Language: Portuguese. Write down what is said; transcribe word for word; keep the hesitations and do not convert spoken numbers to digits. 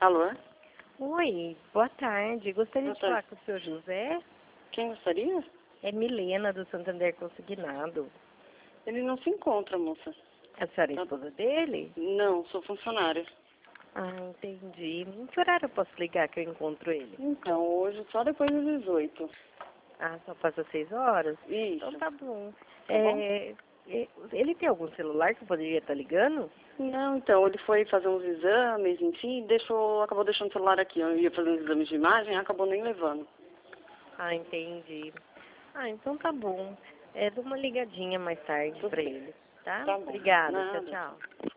Alô? Oi, boa tarde. Gostaria Boa de falar tarde. com o senhor José. Quem gostaria? É Milena, do Santander Consignado. Ele não se encontra, moça. A senhora é Tá- esposa dele? Não, sou funcionária. Ah, entendi. Em que horário eu posso ligar que eu encontro ele? Então, hoje só depois das dezoito. Ah, só passa seis horas? Isso. Então tá bom. Tá bom? É, é, ele tem algum celular que eu poderia estar ligando? Não, então, ele foi fazer uns exames, enfim, deixou, acabou deixando o celular aqui. Eu ia fazer uns exames de imagem, acabou nem levando. Ah, entendi. Ah, então tá bom. É, dou uma ligadinha mais tarde Tudo pra bem. ele, tá? Tá bom. Obrigada. Tchau, Nada. tchau.